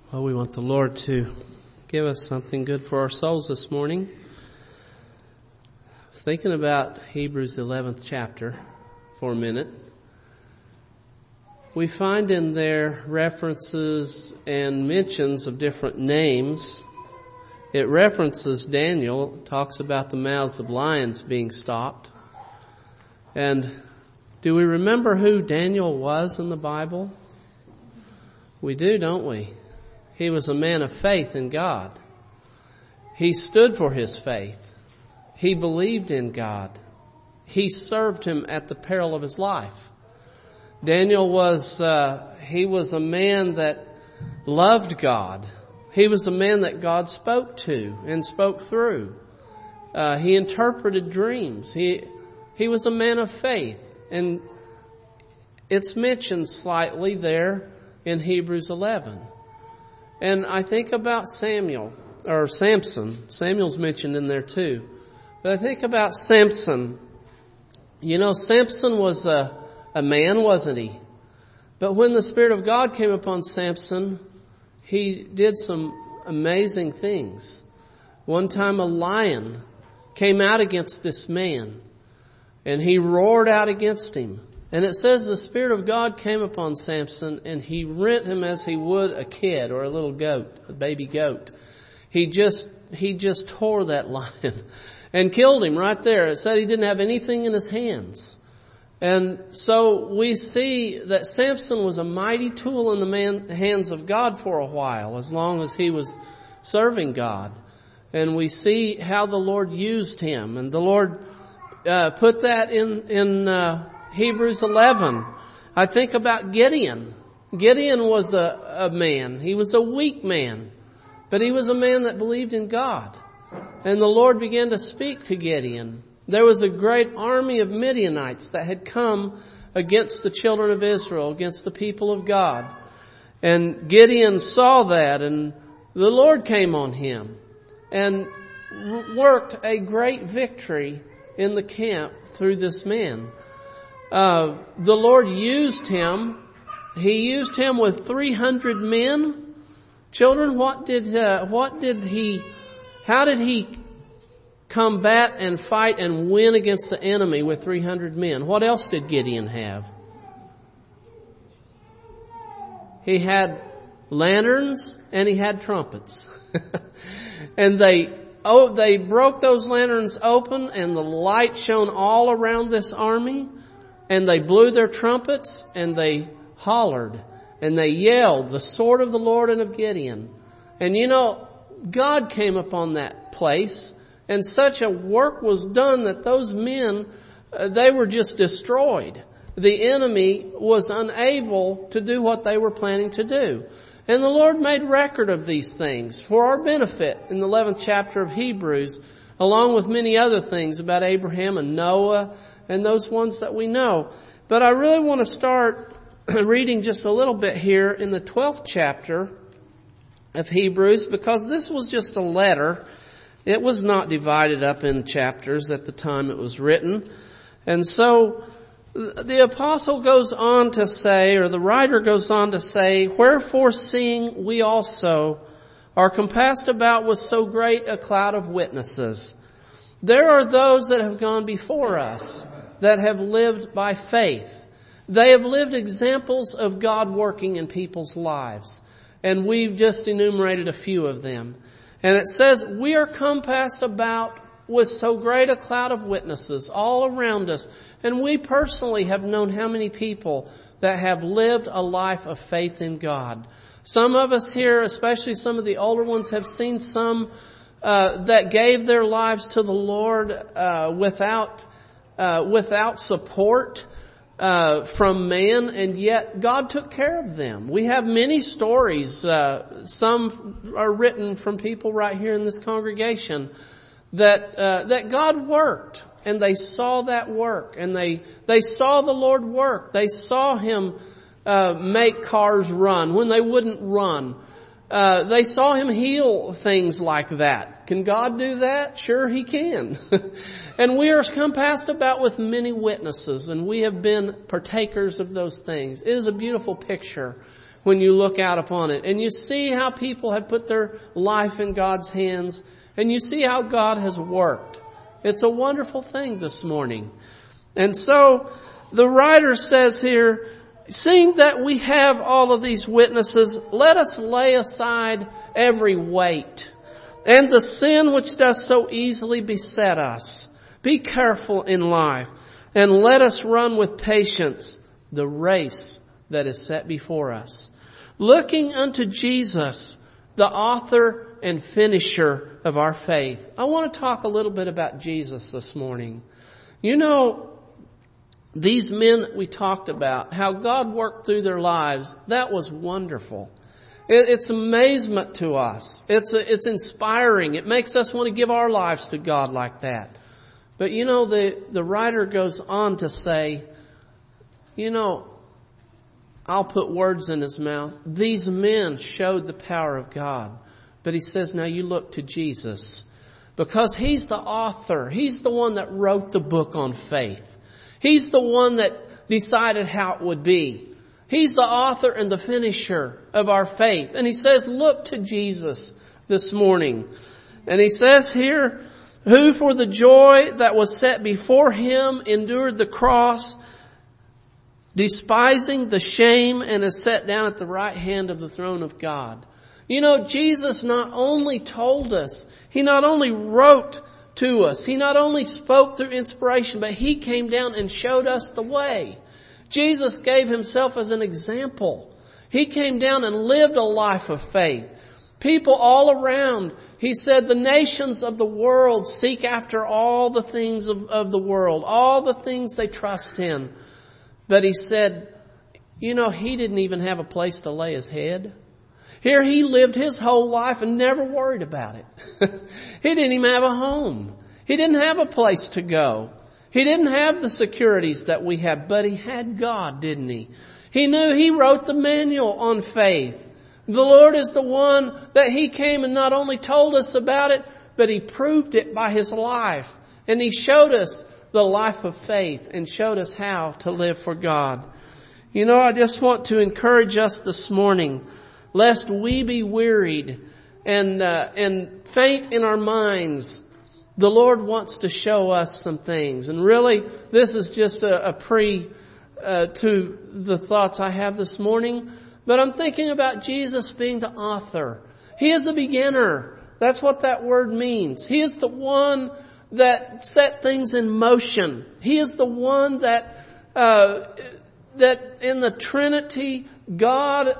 Well, we want the Lord to give us something good for our souls this morning. I was thinking about Hebrews 11th chapter for a minute. We find in there references and mentions of different names. It references Daniel, talks about the mouths of lions being stopped. And do we remember who Daniel was in the Bible? We do, don't we? He was a man of faith in God. He stood for his faith. He believed in God. He served him at the peril of his life. Daniel was a man that loved God. He was a man that God spoke to and spoke through. He interpreted dreams. He was a man of faith. And it's mentioned slightly there in Hebrews 11. And I think about Samson. Samuel's mentioned in there too. But I think about Samson. You know, Samson was a man, wasn't he? But when the Spirit of God came upon Samson, he did some amazing things. One time a lion came out against this man, and he roared out against him. And it says the Spirit of God came upon Samson, and he rent him as he would a kid or a little goat, a baby goat. He just tore that lion and killed him right there. It said he didn't have anything in his hands. And so we see that Samson was a mighty tool in the hands of God for a while, as long as he was serving God. And we see how the Lord used him. And the Lord put that in Hebrews 11. I think about Gideon. Gideon was a man. He was a weak man. But he was a man that believed in God. And the Lord began to speak to Gideon. There was a great army of Midianites that had come against the children of Israel, against the people of God. And Gideon saw that, and the Lord came on him and worked a great victory in the camp through this man. The Lord used him. He used him with 300 men. Children, how did he combat and fight and win against the enemy with 300 men? What else did Gideon have? He had lanterns and he had trumpets. And they broke those lanterns open, and the light shone all around this army. And they blew their trumpets, and they hollered, and they yelled, "The sword of the Lord and of Gideon." And you know, God came upon that place, and such a work was done that those men, they were just destroyed. The enemy was unable to do what they were planning to do. And the Lord made record of these things for our benefit in the 11th chapter of Hebrews, along with many other things about Abraham and Noah and those ones that we know. But I really want to start reading just a little bit here in the 12th chapter of Hebrews, because this was just a letter. It was not divided up in chapters at the time it was written. And so the apostle goes on to say, or the writer goes on to say, "Wherefore seeing we also are compassed about with so great a cloud of witnesses. There are those that have gone before us, that have lived by faith. They have lived examples of God working in people's lives." And we've just enumerated a few of them. And it says, we are compassed about with so great a cloud of witnesses all around us. And we personally have known how many people that have lived a life of faith in God. Some of us here, especially some of the older ones, have seen some that gave their lives to the Lord without support from man, and yet God took care of them. We have many stories. Some are written from people right here in this congregation that God worked, and they saw that work, and they saw the Lord work. They saw Him make cars run when they wouldn't run. They saw Him heal things like that. Can God do that? Sure He can. And we are compassed about with many witnesses, and we have been partakers of those things. It is a beautiful picture when you look out upon it. And you see how people have put their life in God's hands. And you see how God has worked. It's a wonderful thing this morning. And so the writer says here, seeing that we have all of these witnesses, let us lay aside every weight and the sin which does so easily beset us. Be careful in life, and let us run with patience the race that is set before us, looking unto Jesus, the author and finisher of our faith. I want to talk a little bit about Jesus this morning. You know, these men that we talked about, how God worked through their lives, that was wonderful. It's amazement to us. It's inspiring. It makes us want to give our lives to God like that. But you know, the writer goes on to say, you know, I'll put words in his mouth. These men showed the power of God. But he says, now you look to Jesus. Because He's the author. He's the one that wrote the book on faith. He's the one that decided how it would be. He's the author and the finisher of our faith. And he says, look to Jesus this morning. And he says here, who for the joy that was set before Him endured the cross, despising the shame, and is set down at the right hand of the throne of God. You know, Jesus not only told us, He not only wrote to us, He not only spoke through inspiration, but He came down and showed us the way. Jesus gave Himself as an example. He came down and lived a life of faith. People all around, He said, the nations of the world seek after all the things of the world, all the things they trust in. But He said, you know, He didn't even have a place to lay His head. Here He lived His whole life and never worried about it. He didn't even have a home. He didn't have a place to go. He didn't have the securities that we have, but He had God, didn't He? He knew He wrote the manual on faith. The Lord is the one that He came and not only told us about it, but He proved it by His life. And He showed us the life of faith and showed us how to live for God. You know, I just want to encourage us this morning, lest we be wearied and faint in our minds. The Lord wants to show us some things. And really, this is just a to the thoughts I have this morning. But I'm thinking about Jesus being the author. He is the beginner. That's what that word means. He is the one that set things in motion. He is the one that in the Trinity, God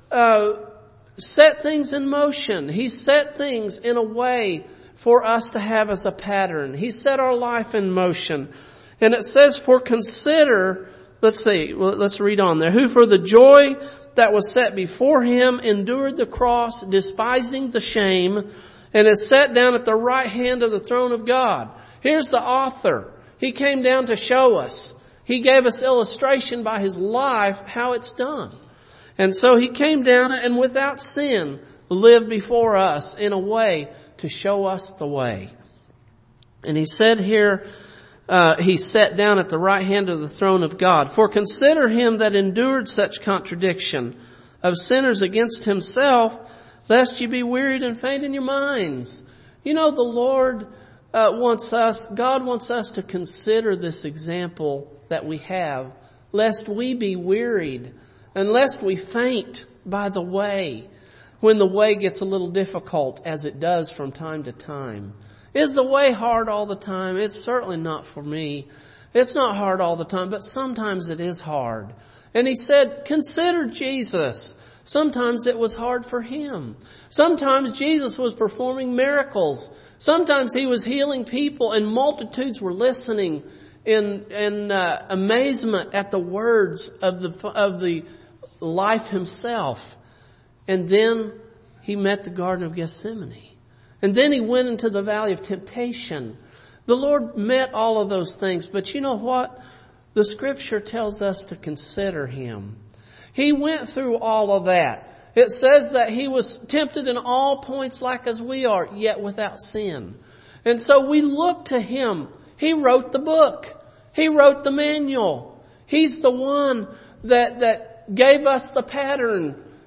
set things in motion. He set things in a way for us to have as a pattern. He set our life in motion. And it says, for consider, let's read on there. Who for the joy that was set before Him endured the cross, despising the shame, and is set down at the right hand of the throne of God. Here's the author. He came down to show us. He gave us illustration by His life how it's done. And so He came down and without sin lived before us in a way to show us the way. And He said here, He sat down at the right hand of the throne of God. For consider Him that endured such contradiction of sinners against Himself, lest you be wearied and faint in your minds. You know, the Lord God wants us to consider this example that we have, lest we be wearied and lest we faint by the way, when the way gets a little difficult, as it does from time to time. Is the way hard all the time? It's certainly not for me. It's not hard all the time, but sometimes it is hard. And He said, consider Jesus. Sometimes it was hard for Him. Sometimes Jesus was performing miracles. Sometimes He was healing people and multitudes were listening in amazement at the words of the life Himself. And then He met the Garden of Gethsemane. And then He went into the valley of temptation. The Lord met all of those things. But you know what? The Scripture tells us to consider Him. He went through all of that. It says that He was tempted in all points like as we are, yet without sin. And so we look to Him. He wrote the book. He wrote the manual. He's the one that gave us the pattern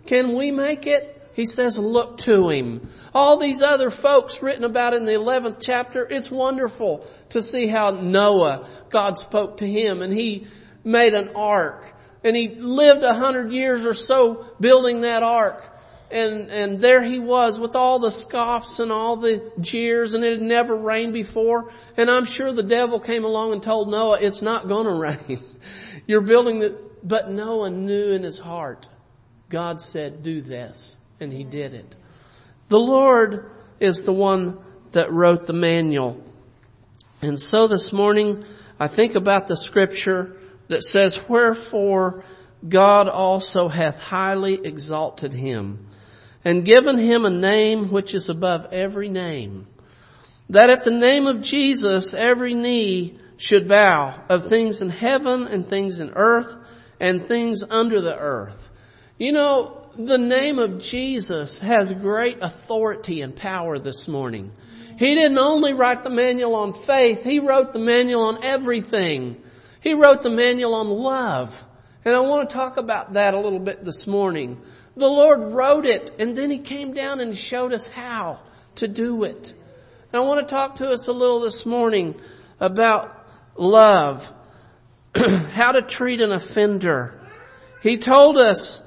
Can we make it? He says, look to Him. All these other folks written about in the 11th chapter, it's wonderful to see how Noah, God spoke to him and he made an ark. And he lived 100 years or so building that ark. And there he was with all the scoffs and all the jeers, and it had never rained before. And I'm sure the devil came along and told Noah, it's not going to rain. You're building the... But Noah knew in his heart, God said, do this. And he did it. The Lord is the one that wrote the manual. And so this morning, I think about the scripture that says, wherefore God also hath highly exalted him, and given him a name which is above every name, that at the name of Jesus every knee should bow, of things in heaven and things in earth and things under the earth. You know, the name of Jesus has great authority and power this morning. He didn't only write the manual on faith. He wrote the manual on everything. He wrote the manual on love. And I want to talk about that a little bit this morning. The Lord wrote it, and then He came down and showed us how to do it. And I want to talk to us a little this morning about love. How to treat an offender. He told us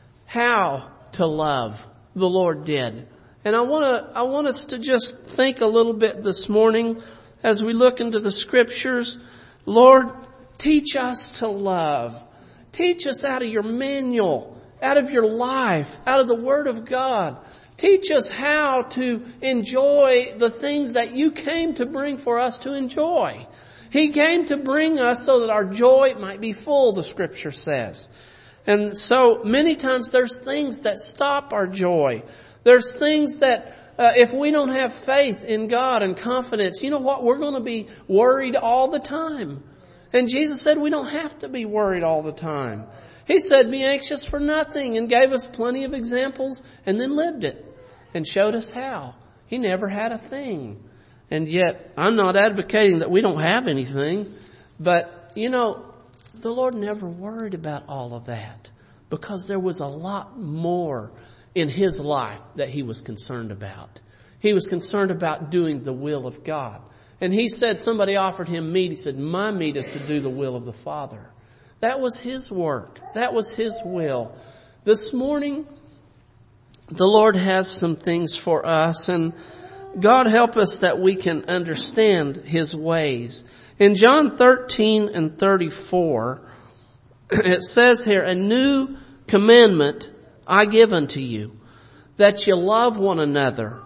how to love. The Lord did. And I want us to just think a little bit this morning as we look into the scriptures. Lord, teach us to love. Teach us out of your manual, out of your life, out of the Word of God. Teach us how to enjoy the things that you came to bring for us to enjoy. He came to bring us so that our joy might be full, the scripture says. And so many times there's things that stop our joy. There's things that if we don't have faith in God and confidence, you know what? We're going to be worried all the time. And Jesus said we don't have to be worried all the time. He said be anxious for nothing, and gave us plenty of examples and then lived it and showed us how. He never had a thing. And yet I'm not advocating that we don't have anything. But, you know, the Lord never worried about all of that because there was a lot more in His life that He was concerned about. He was concerned about doing the will of God. And He said, somebody offered Him meat. He said, my meat is to do the will of the Father. That was His work. That was His will. This morning, the Lord has some things for us, and God help us that we can understand His ways. In John 13 and 34, it says here, a new commandment I give unto you, that you love one another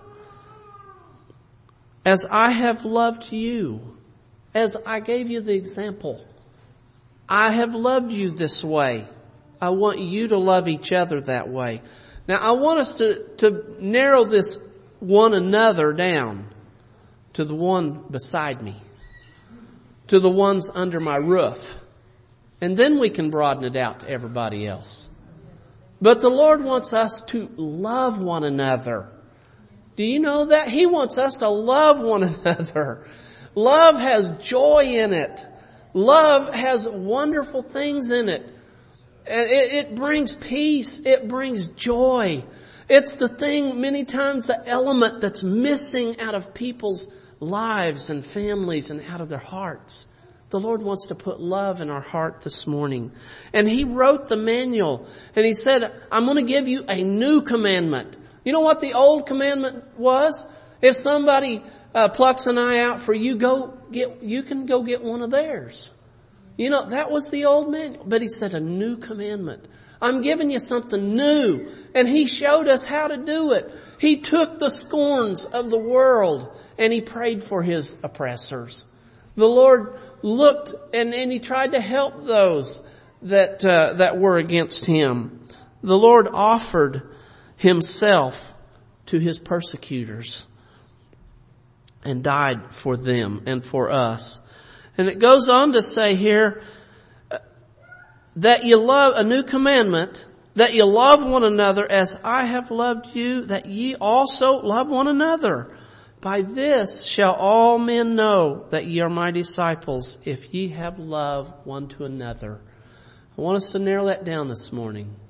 as I have loved you, as I gave you the example. I have loved you this way. I want you to love each other that way. Now I want us to narrow this one another down to the one beside me, to the ones under my roof. And then we can broaden it out to everybody else. But the Lord wants us to love one another. Do you know that? He wants us to love one another. Love has joy in it. Love has wonderful things in it. It brings peace. It brings joy. It's the thing, many times, the element that's missing out of people's lives and families and out of their hearts. The Lord wants to put love in our heart this morning. And He wrote the manual. And He said, I'm going to give you a new commandment. You know what the old commandment was? If somebody plucks an eye out for you, you can go get one of theirs. You know, that was the old manual. But He said a new commandment. I'm giving you something new. And He showed us how to do it. He took the scorns of the world and He prayed for His oppressors. The Lord looked and He tried to help those that were against Him. The Lord offered Himself to His persecutors and died for them and for us. And it goes on to say here that you love, a new commandment, that you love one another as I have loved you, that ye also love one another. By this shall all men know that ye are my disciples, if ye have love one to another. I want us to narrow that down this morning.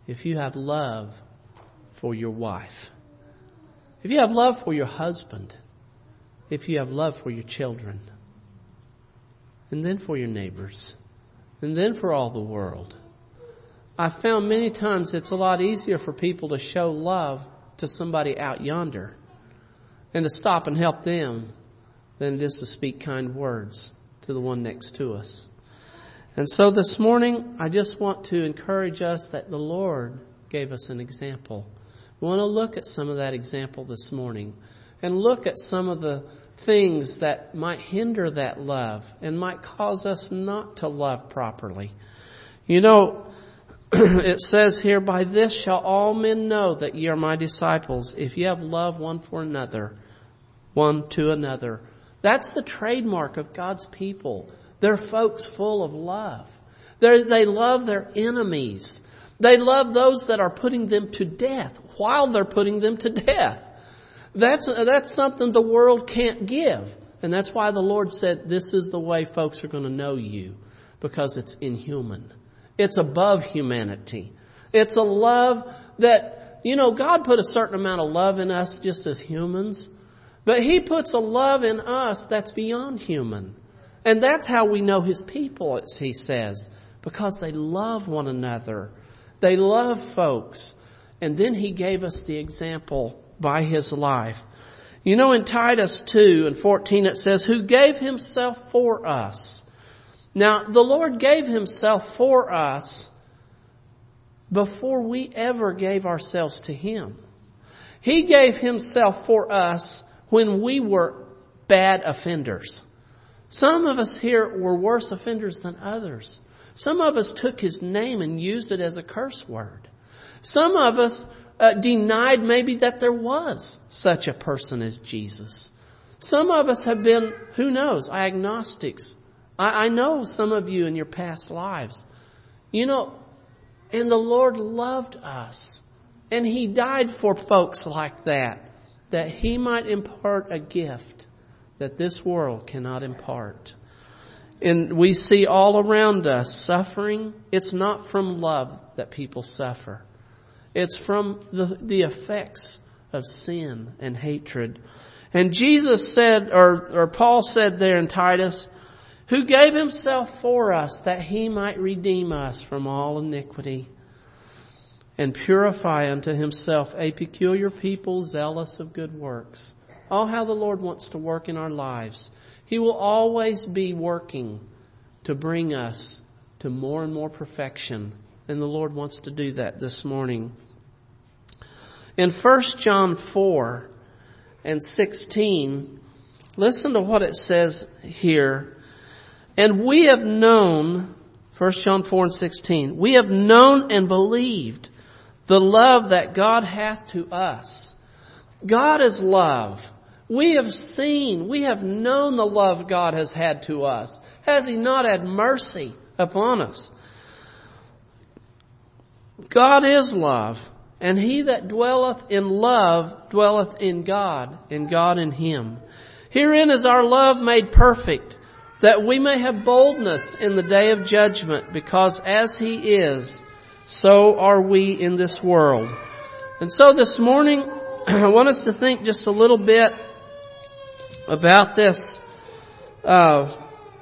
if you have love for your wife, if you have love for your husband, if you have love for your children, and then for your neighbors, and then for all the world. I've found many times it's a lot easier for people to show love to somebody out yonder and to stop and help them than it is to speak kind words to the one next to us. And so this morning, I just want to encourage us that the Lord gave us an example. We want to look at some of that example this morning and look at some of the things that might hinder that love and might cause us not to love properly. You know, it says here, by this shall all men know that ye are my disciples, if ye have love one for another, one to another. That's the trademark of God's people. They're folks full of love. They love their enemies. They love those that are putting them to death while they're putting them to death. That's something the world can't give. And that's why the Lord said, this is the way folks are going to know you, because it's inhuman. It's above humanity. It's a love that, God put a certain amount of love in us just as humans, but He puts a love in us that's beyond human. And that's how we know His people, as He says, because they love one another. They love folks. And then He gave us the example by His life. In Titus 2:14 it says, who gave Himself for us. Now, the Lord gave Himself for us before we ever gave ourselves to Him. He gave Himself for us when we were bad offenders. Some of us here were worse offenders than others. Some of us took His name and used it as a curse word. Some of us denied maybe that there was such a person as Jesus. Some of us have been, who knows, agnostics. I know some of you in your past lives. And the Lord loved us. And He died for folks like that He might impart a gift that this world cannot impart. And we see all around us suffering. It's not from love that people suffer. It's from the effects of sin and hatred. And Jesus said, or Paul said there in Titus, who gave Himself for us that He might redeem us from all iniquity and purify unto Himself a peculiar people zealous of good works. Oh, how the Lord wants to work in our lives. He will always be working to bring us to more and more perfection. And the Lord wants to do that this morning. In 1 John 4:16, listen to what it says here. And we have known, 1 John 4:16, we have known and believed the love that God hath to us. God is love. We have seen, we have known the love God has had to us. Has He not had mercy upon us? God is love, and he that dwelleth in love dwelleth in God, and God in him. Herein is our love made perfect, that we may have boldness in the day of judgment, because as He is, so are we in this world. And so this morning, I want us to think just a little bit about this love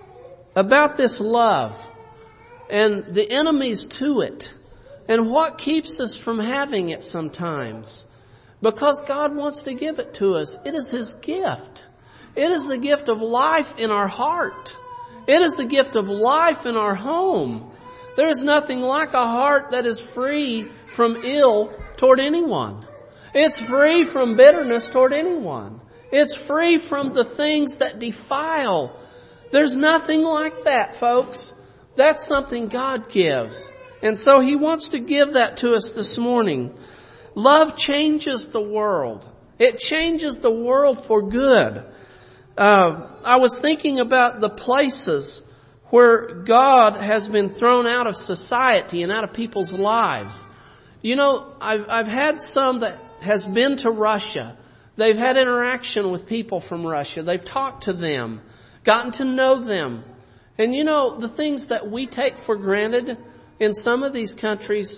and the enemies to it, and what keeps us from having it sometimes. Because God wants to give it to us. It is His gift. It is the gift of life in our heart. It is the gift of life in our home. There is nothing like a heart that is free from ill toward anyone. It's free from bitterness toward anyone. It's free from the things that defile. There's nothing like that, folks. That's something God gives. And so He wants to give that to us this morning. Love changes the world. It changes the world for good. I was thinking about the places where God has been thrown out of society and out of people's lives. I've had some that has been to Russia. They've had interaction with people from Russia. They've talked to them, gotten to know them. And the things that we take for granted in some of these countries,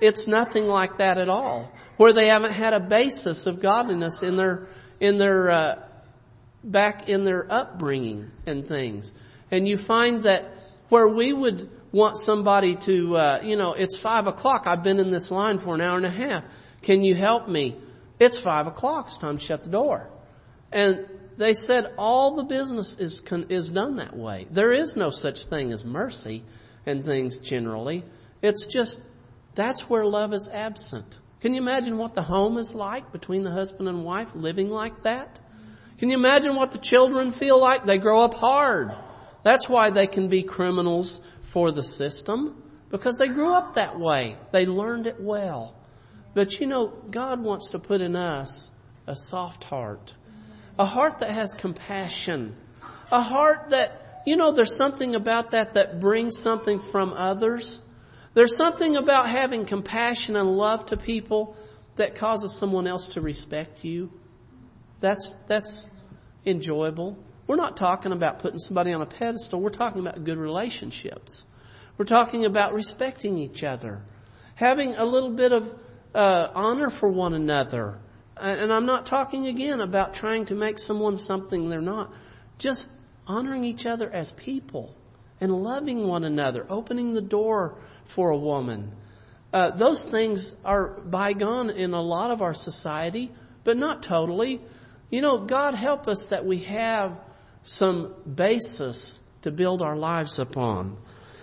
it's nothing like that at all. Where they haven't had a basis of godliness in their back in their upbringing and things. And you find that where we would want somebody to, it's 5 o'clock. I've been in this line for an hour and a half. Can you help me? It's 5 o'clock. It's time to shut the door. And they said all the business is done that way. There is no such thing as mercy and things generally. It's just, that's where love is absent. Can you imagine what the home is like between the husband and wife living like that? Can you imagine what the children feel like? They grow up hard. That's why they can be criminals for the system, because they grew up that way. They learned it well. But God wants to put in us a soft heart. A heart that has compassion. A heart that, there's something about that brings something from others. There's something about having compassion and love to people that causes someone else to respect you. That's enjoyable. We're not talking about putting somebody on a pedestal. We're talking about good relationships. We're talking about respecting each other. Having a little bit of honor for one another. And I'm not talking again about trying to make someone something they're not. Just honoring each other as people and loving one another, opening the door for a woman. Those things are bygone in a lot of our society, but not totally. God help us that we have some basis to build our lives upon.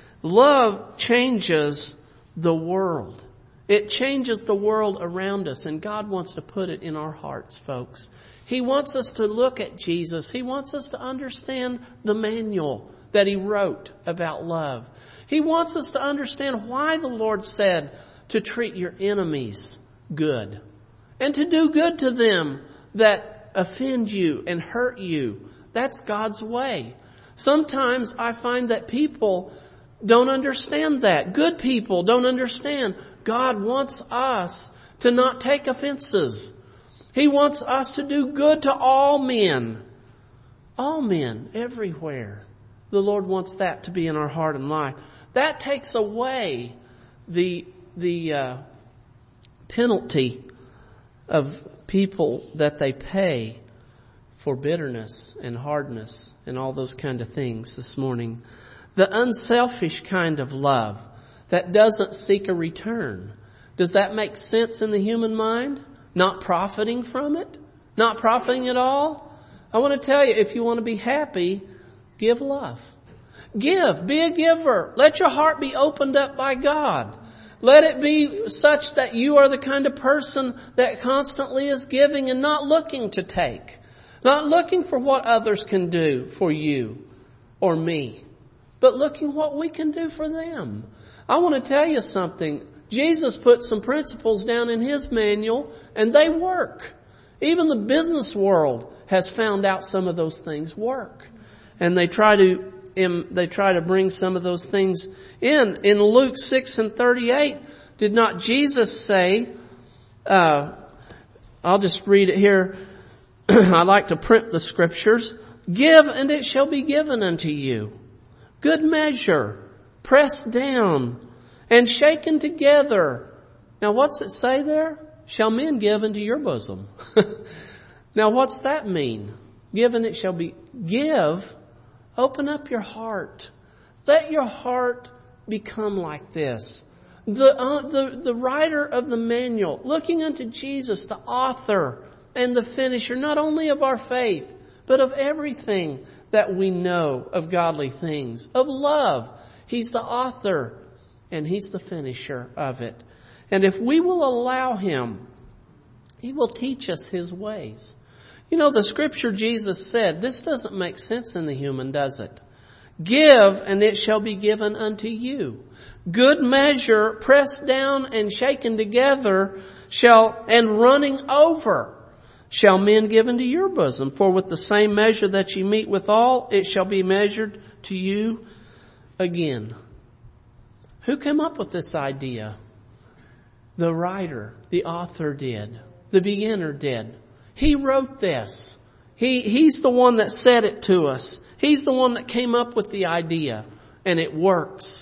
Love changes the world. It changes the world around us, and God wants to put it in our hearts, folks. He wants us to look at Jesus. He wants us to understand the manual that He wrote about love. He wants us to understand why the Lord said to treat your enemies good and to do good to them that offend you and hurt you. That's God's way. Sometimes I find that people don't understand that. Good people don't understand. God wants us to not take offenses. He wants us to do good to all men. All men, everywhere. The Lord wants that to be in our heart and life. That takes away the penalty of people that they pay for bitterness and hardness and all those kind of things this morning. The unselfish kind of love that doesn't seek a return. Does that make sense in the human mind? Not profiting from it? Not profiting at all? I want to tell you, if you want to be happy, give love. Give. Be a giver. Let your heart be opened up by God. Let it be such that you are the kind of person that constantly is giving and not looking to take. Not looking for what others can do for you or me, but looking what we can do for them. I want to tell you something. Jesus put some principles down in His manual, and they work. Even the business world has found out some of those things work. And they try to bring some of those things in. In Luke 6:38, did not Jesus say, I'll just read it here. I like to print the scriptures. Give and it shall be given unto you. Good measure, pressed down and shaken together. Now what's it say there? Shall men give into your bosom. Now what's that mean? Give and it shall be. Give. Open up your heart. Let your heart become like this. The writer of the manual, looking unto Jesus, the author and the finisher, not only of our faith, but of everything that we know of godly things, of love. He's the author and He's the finisher of it. And if we will allow Him, He will teach us His ways. The scripture Jesus said, this doesn't make sense in the human, does it? Give and it shall be given unto you. Good measure, pressed down and shaken together, and running over, shall men give into your bosom. For with the same measure that ye meet withal, it shall be measured to you again. Who came up with this idea? The writer, the author did. The beginner did. He wrote this. He's the one that said it to us. He's the one that came up with the idea. And it works.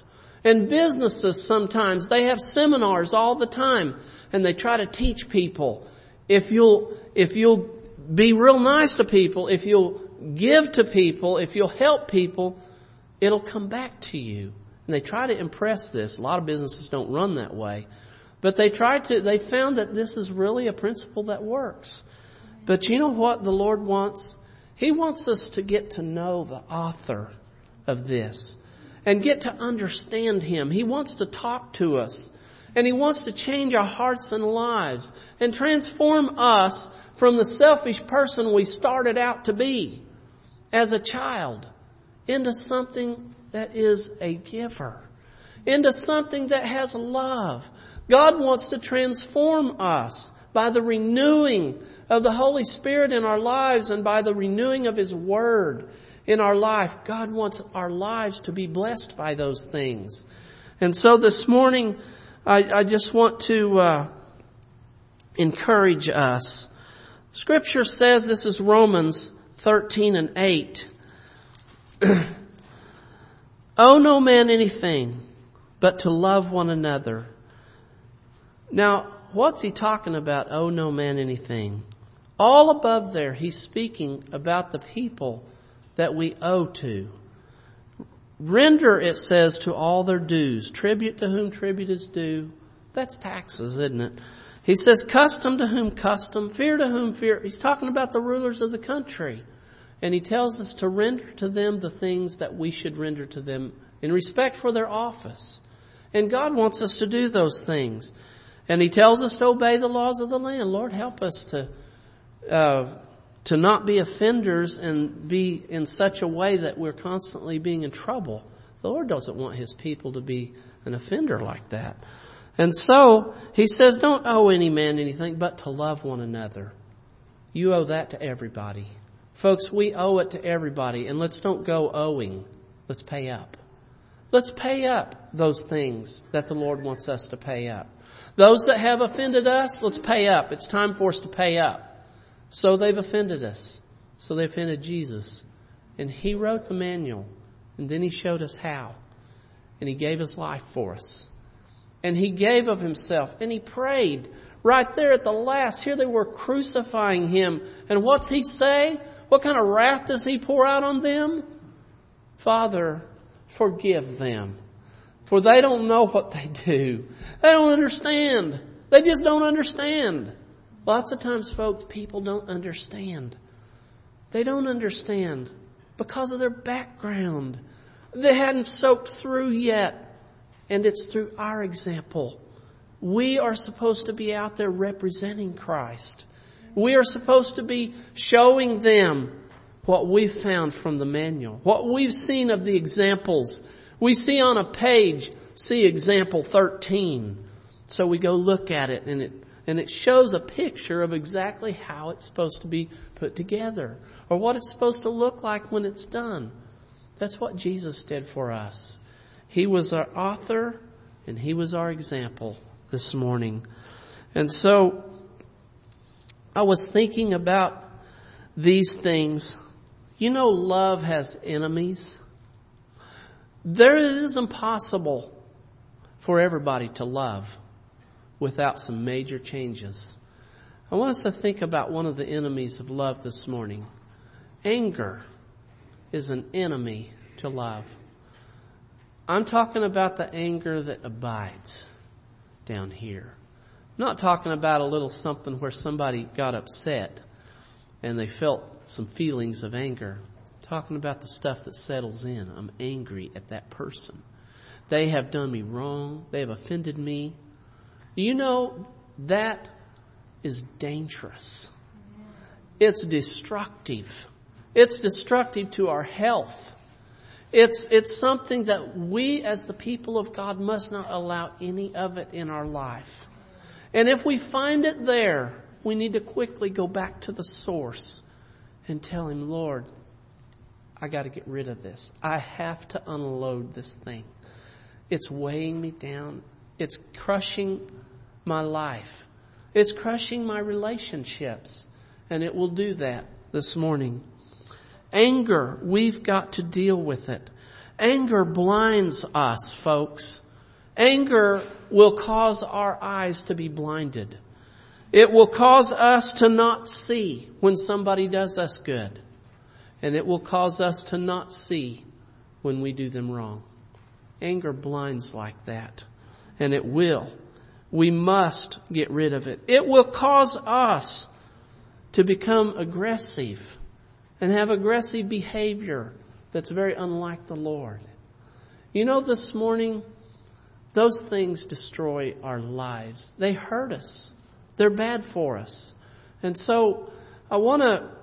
And businesses sometimes, they have seminars all the time, and they try to teach people, if you'll be real nice to people, if you'll give to people, if you'll help people, it'll come back to you. And they try to impress this. A lot of businesses don't run that way. But they found that this is really a principle that works. But you know what the Lord wants? He wants us to get to know the author of this and get to understand Him. He wants to talk to us, and He wants to change our hearts and lives and transform us from the selfish person we started out to be as a child into something that is a giver, into something that has love. God wants to transform us by the renewing of the Holy Spirit in our lives and by the renewing of His Word in our life. God wants our lives to be blessed by those things. And so this morning, I just want to encourage us. Scripture says, this is Romans 13:8. Owe no man anything but to love one another. Now, what's he talking about? Owe no man anything. All above there, he's speaking about the people that we owe to. Render, it says, to all their dues. Tribute to whom tribute is due. That's taxes, isn't it? He says, custom to whom custom, fear to whom fear. He's talking about the rulers of the country. And he tells us to render to them the things that we should render to them in respect for their office. And God wants us to do those things. And He tells us to obey the laws of the land. Lord, help us to not be offenders and be in such a way that we're constantly being in trouble. The Lord doesn't want His people to be an offender like that. And so He says, don't owe any man anything but to love one another. You owe that to everybody. Folks, we owe it to everybody. And let's don't go owing. Let's pay up. Let's pay up those things that the Lord wants us to pay up. Those that have offended us, let's pay up. It's time for us to pay up. So they've offended us. So they offended Jesus. And He wrote the manual. And then He showed us how. And He gave His life for us. And He gave of Himself. And He prayed right there at the last. Here they were crucifying Him. And what's He say? What kind of wrath does He pour out on them? Father, forgive them. For they don't know what they do. They don't understand. They just don't understand. Lots of times, folks, people don't understand. They don't understand because of their background. They hadn't soaked through yet. And it's through our example. We are supposed to be out there representing Christ. We are supposed to be showing them what we've found from the manual. What we've seen of the examples. We see on a page, see example 13. So we go look at it and it shows a picture of exactly how it's supposed to be put together. Or what it's supposed to look like when it's done. That's what Jesus did for us. He was our author and He was our example this morning. And so I was thinking about these things. You know, love has enemies. It is impossible for everybody to love without some major changes. I want us to think about one of the enemies of love this morning. Anger is an enemy to love. I'm talking about the anger that abides down here. I'm not talking about a little something where somebody got upset and they felt some feelings of anger. I'm talking about the stuff that settles in. I'm angry at that person. They have done me wrong. They have offended me. You know, that is dangerous. It's destructive. It's destructive to our health. It's something that we as the people of God must not allow any of it in our life. And if we find it there, we need to quickly go back to the source and tell Him, Lord, I got to get rid of this. I have to unload this thing. It's weighing me down. It's crushing my life. It's crushing my relationships. And it will do that this morning. Anger, we've got to deal with it. Anger blinds us, folks. Anger will cause our eyes to be blinded. It will cause us to not see when somebody does us good. And it will cause us to not see when we do them wrong. Anger blinds like that. And it will. We must get rid of it. It will cause us to become aggressive and have aggressive behavior that's very unlike the Lord. You know, this morning, those things destroy our lives. They hurt us. They're bad for us. And so I want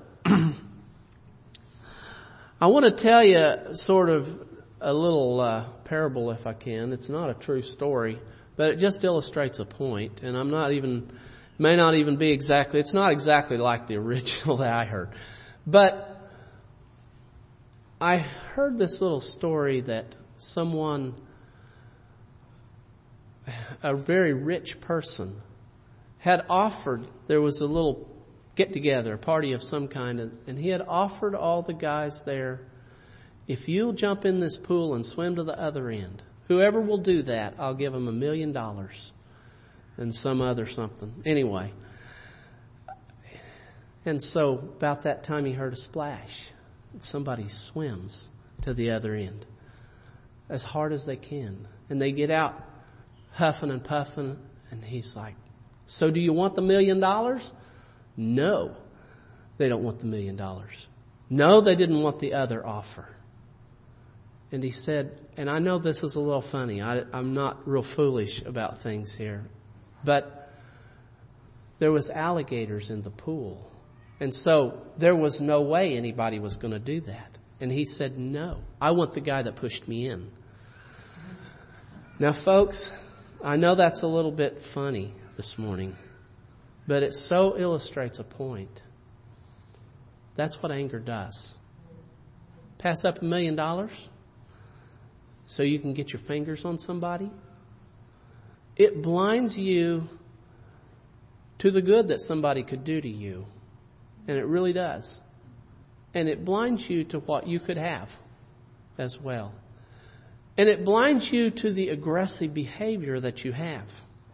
to tell you sort of a little parable, if I can. It's not a true story, but it just illustrates a point. And it's not exactly like the original that I heard. But I heard this little story that someone, a very rich person, had offered, there was a little get-together, a party of some kind, and he had offered all the guys there, if you'll jump in this pool and swim to the other end, whoever will do that, I'll give him $1 million and some other something. Anyway, and so about that time he heard a splash. Somebody swims to the other end as hard as they can. And they get out huffing and puffing, and he's like, so do you want the $1 million? No, they don't want the $1 million. No, they didn't want the other offer. And he said, and I know this is a little funny. I'm not real foolish about things here. But there was alligators in the pool. And so there was no way anybody was going to do that. And he said, no, I want the guy that pushed me in. Now, folks, I know that's a little bit funny this morning, but it so illustrates a point. That's what anger does. Pass up $1 million so you can get your fingers on somebody. It blinds you to the good that somebody could do to you. And it really does. And it blinds you to what you could have as well. And it blinds you to the aggressive behavior that you have.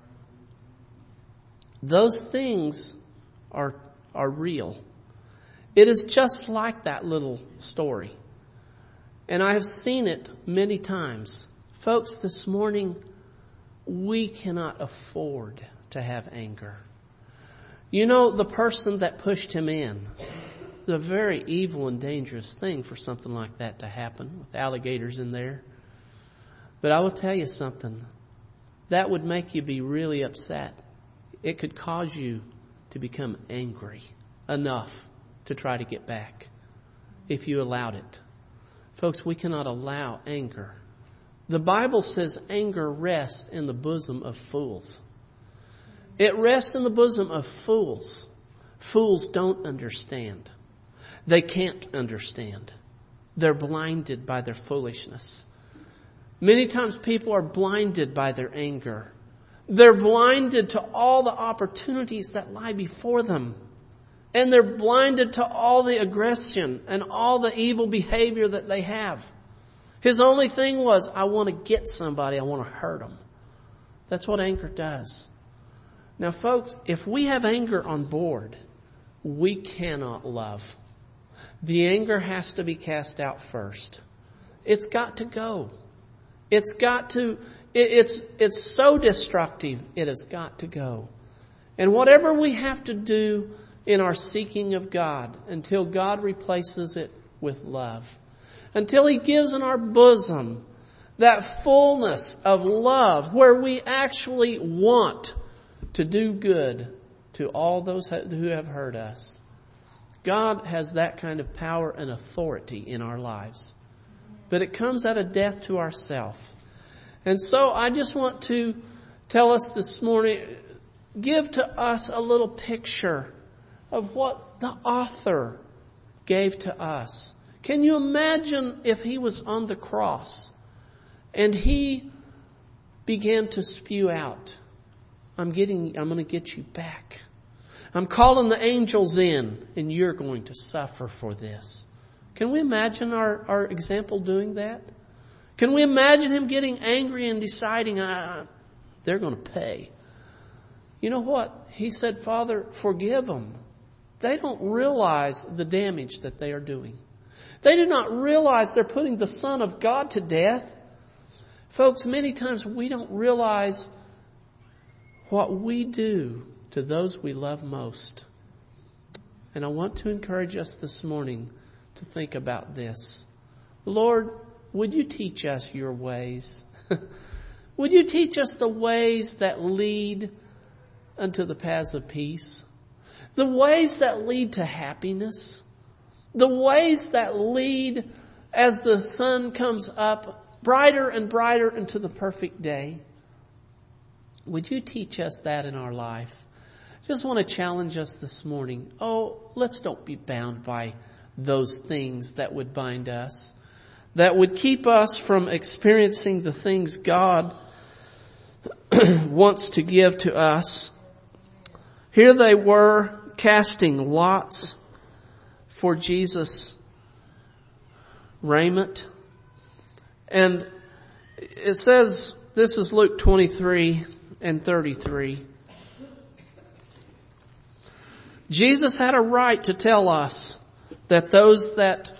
Those things are real. It is just like that little story. And I have seen it many times. Folks, this morning, we cannot afford to have anger. You know, the person that pushed him in, it's a very evil and dangerous thing for something like that to happen with alligators in there. But I will tell you something. That would make you be really upset. It could cause you to become angry enough to try to get back if you allowed it. Folks, we cannot allow anger. The Bible says anger rests in the bosom of fools. It rests in the bosom of fools. Fools don't understand. They can't understand. They're blinded by their foolishness. Many times people are blinded by their anger. They're blinded to all the opportunities that lie before them. And they're blinded to all the aggression and all the evil behavior that they have. His only thing was, I want to get somebody. I want to hurt them. That's what anger does. Now, folks, if we have anger on board, we cannot love. The anger has to be cast out first. It's got to go. It's so destructive, it has got to go. And whatever we have to do in our seeking of God, until God replaces it with love, until He gives in our bosom that fullness of love where we actually want to do good to all those who have hurt us. God has that kind of power and authority in our lives. But it comes out of death to ourself. And so I just want to tell us this morning, give to us a little picture of what the author gave to us. Can you imagine if He was on the cross and He began to spew out, I'm going to get you back. I'm calling the angels in, and you're going to suffer for this. Can we imagine our example doing that? Can we imagine him getting angry and deciding, they're going to pay? You know what? He said, Father, forgive them. They don't realize the damage that they are doing. They do not realize they're putting the Son of God to death. Folks, many times we don't realize what we do to those we love most. And I want to encourage us this morning to think about this. Lord, would you teach us your ways? Would you teach us the ways that lead unto the paths of peace? The ways that lead to happiness? The ways that lead as the sun comes up brighter and brighter into the perfect day? Would you teach us that in our life? Just want to challenge us this morning. Let's don't be bound by those things that would bind us, that would keep us from experiencing the things God wants to give to us. Here they were casting lots for Jesus' raiment. And it says, this is Luke 23 and 33. Jesus had a right to tell us that those that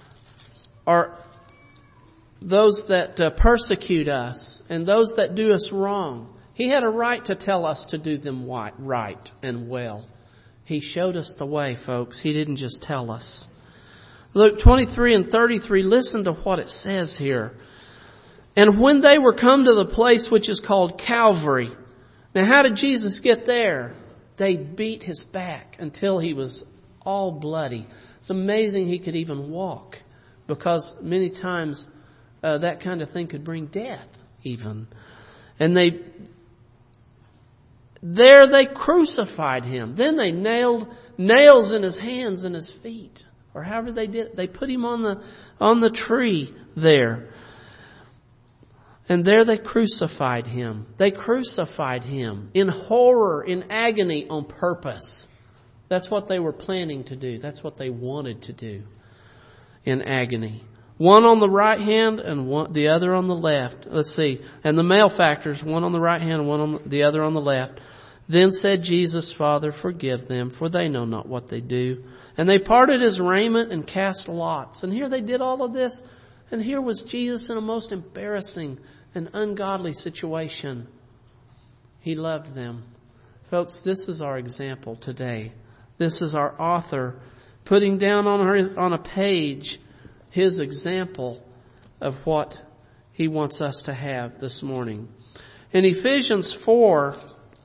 persecute us and those that do us wrong, He had a right to tell us to do them right and well. He showed us the way, folks. He didn't just tell us. Luke 23 and 33, listen to what it says here. And when they were come to the place which is called Calvary. Now, how did Jesus get there? They beat his back until he was all bloody. It's amazing he could even walk, because many times that kind of thing could bring death even. And there they crucified him. Then they nailed nails in his hands and his feet, or however they did it. They put him on the tree there. And there they crucified him. They crucified him in horror, in agony, on purpose. That's what they were planning to do. That's what they wanted to do, in agony. One on the right hand and the other on the left. Let's see. And the malefactors, one on the right hand and one on the other on the left. Then said Jesus, Father, forgive them, for they know not what they do. And they parted his raiment and cast lots. And here they did all of this. And here was Jesus in a most embarrassing and ungodly situation. He loved them. Folks, this is our example today. This is our author putting down on a page his example of what he wants us to have this morning. In Ephesians 4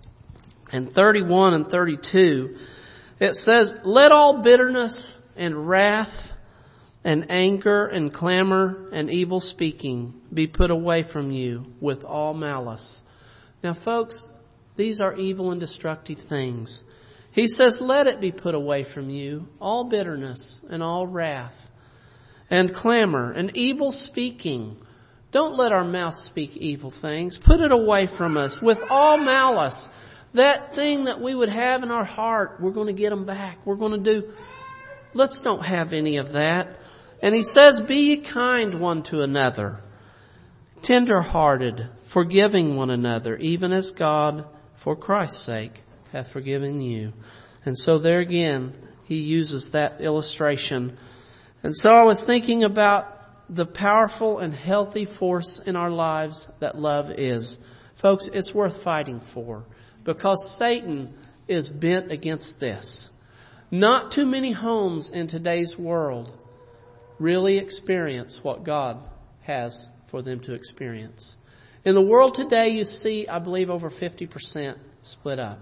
and 31 and 32, it says, let all bitterness and wrath and anger and clamor and evil speaking be put away from you with all malice. Now, folks, these are evil and destructive things. He says, let it be put away from you, all bitterness and all wrath and clamor and evil speaking. Don't let our mouth speak evil things. Put it away from us with all malice. That thing that we would have in our heart, we're going to get them back. We're going to do. Let's don't have any of that. And he says, be ye kind one to another, tender-hearted, forgiving one another, even as God, for Christ's sake, hath forgiven you. And so there again, he uses that illustration. And so I was thinking about the powerful and healthy force in our lives that love is. Folks, it's worth fighting for, because Satan is bent against this. Not too many homes in today's world really experience what God has for them to experience. In the world today, you see, I believe, over 50% split up.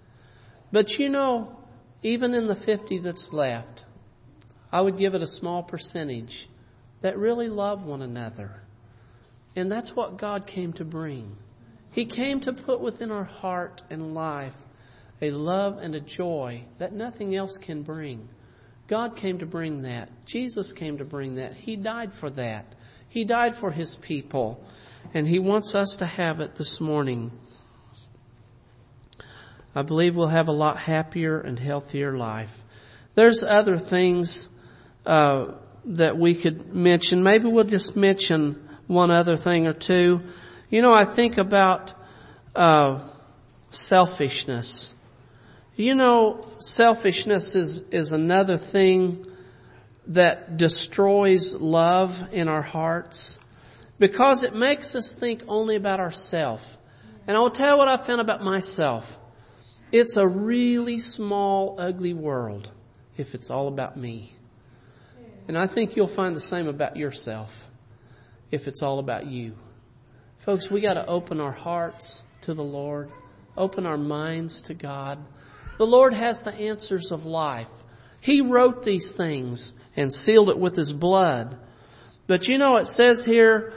But you know, even in the 50 that's left, I would give it a small percentage that really love one another. And that's what God came to bring. He came to put within our heart and life a love and a joy that nothing else can bring. God came to bring that. Jesus came to bring that. He died for that. He died for His people. And He wants us to have it this morning. I believe we'll have a lot happier and healthier life. There's other things that we could mention. Maybe we'll just mention one other thing or two. You know, I think about selfishness. You know, selfishness is another thing that destroys love in our hearts because it makes us think only about ourselves. And I'll tell you what I found about myself. It's a really small, ugly world if it's all about me. And I think you'll find the same about yourself if it's all about you. Folks, we got to open our hearts to the Lord, open our minds to God. The Lord has the answers of life. He wrote these things and sealed it with His blood. But you know, it says here,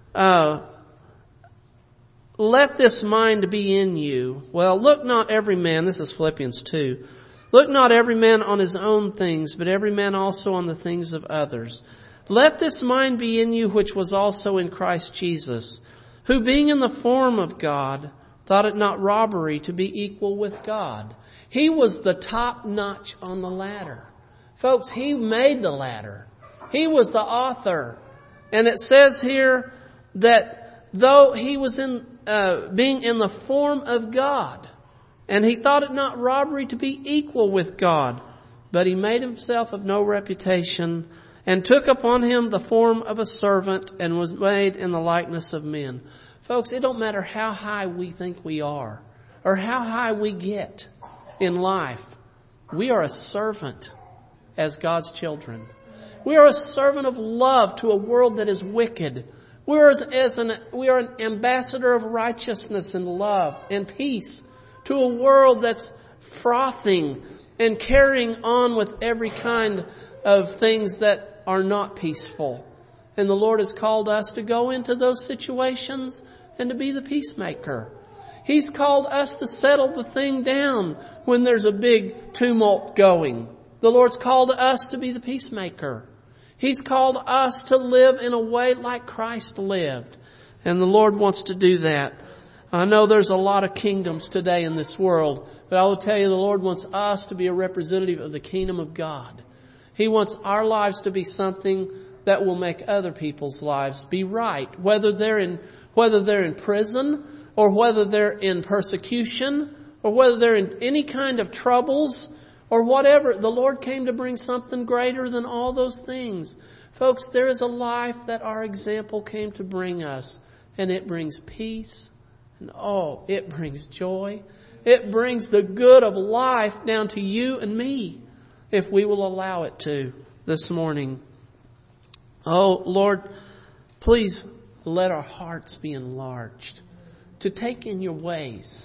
let this mind be in you. Well, look not every man, this is Philippians 2, look not every man on his own things, but every man also on the things of others. Let this mind be in you, which was also in Christ Jesus, who being in the form of God, thought it not robbery to be equal with God. He was the top notch on the ladder. Folks, He made the ladder. He was the author. And it says here that though He was being in the form of God, and He thought it not robbery to be equal with God, but He made Himself of no reputation, and took upon Him the form of a servant, and was made in the likeness of men. Folks, it don't matter how high we think we are, or how high we get in life. We are a servant as God's children. We are a servant of love to a world that is wicked. We are an ambassador of righteousness and love and peace to a world that's frothing and carrying on with every kind of things that are not peaceful. And the Lord has called us to go into those situations and to be the peacemaker. He's called us to settle the thing down when there's a big tumult going. The Lord's called us to be the peacemaker. He's called us to live in a way like Christ lived. And the Lord wants to do that. I know there's a lot of kingdoms today in this world, but I will tell you the Lord wants us to be a representative of the kingdom of God. He wants our lives to be something that will make other people's lives be right. Whether they're in prison, or whether they're in persecution, or whether they're in any kind of troubles, or whatever. The Lord came to bring something greater than all those things. Folks, there is a life that our example came to bring us. And it brings peace. And it brings joy. It brings the good of life down to you and me, if we will allow it to this morning. Oh, Lord, please let our hearts be enlarged to take in your ways.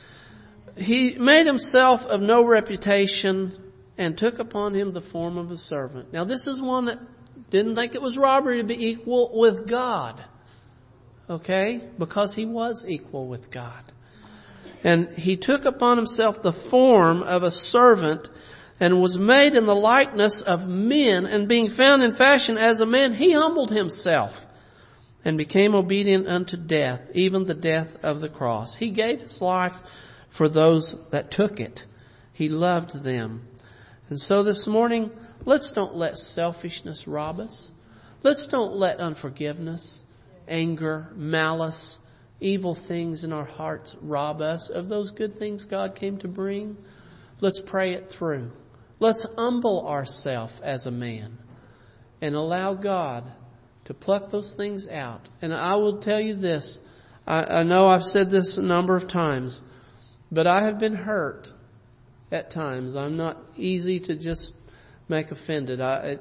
He made Himself of no reputation and took upon Him the form of a servant. Now this is one that didn't think it was robbery to be equal with God. Okay? Because He was equal with God. And He took upon Himself the form of a servant and was made in the likeness of men, and being found in fashion as a man, He humbled Himself and became obedient unto death, even the death of the cross. He gave His life for those that took it. He loved them. And so this morning, let's don't let selfishness rob us. Let's don't let unforgiveness, anger, malice, evil things in our hearts rob us of those good things God came to bring. Let's pray it through. Let's humble ourselves as a man and allow God to pluck those things out. And I will tell you this. I know I've said this a number of times, but I have been hurt at times. I'm not easy to just make offended.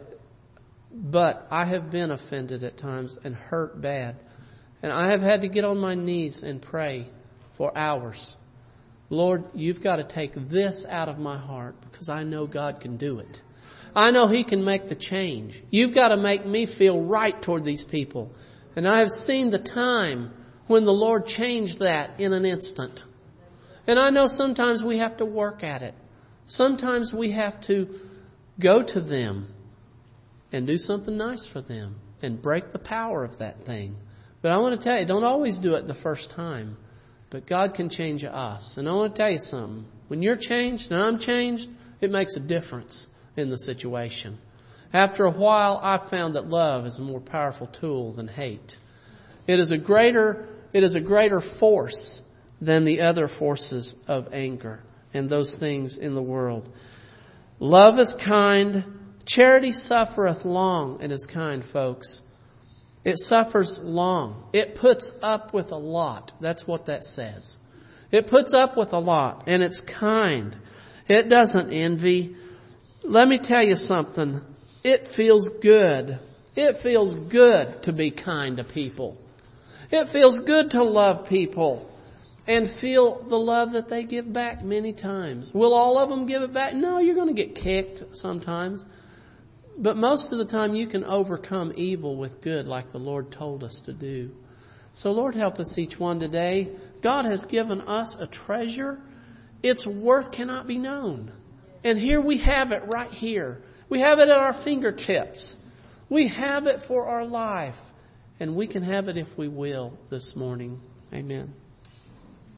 But I have been offended at times and hurt bad. And I have had to get on my knees and pray for hours. Lord, you've got to take this out of my heart because I know God can do it. I know He can make the change. You've got to make me feel right toward these people. And I have seen the time when the Lord changed that in an instant. And I know sometimes we have to work at it. Sometimes we have to go to them and do something nice for them and break the power of that thing. But I want to tell you, don't always do it the first time. But God can change us. And I want to tell you something. When you're changed and I'm changed, it makes a difference in the situation. After a while, I found that love is a more powerful tool than hate. It is a greater force than the other forces of anger and those things in the world. Love is kind. Charity suffereth long and is kind, folks. It suffers long. It puts up with a lot. That's what that says. It puts up with a lot, and it's kind. It doesn't envy. Let me tell you something. It feels good. It feels good to be kind to people. It feels good to love people and feel the love that they give back many times. Will all of them give it back? No, you're going to get kicked sometimes. But most of the time you can overcome evil with good like the Lord told us to do. So Lord, help us each one today. God has given us a treasure. Its worth cannot be known. And here we have it right here. We have it at our fingertips. We have it for our life. And we can have it if we will this morning. Amen.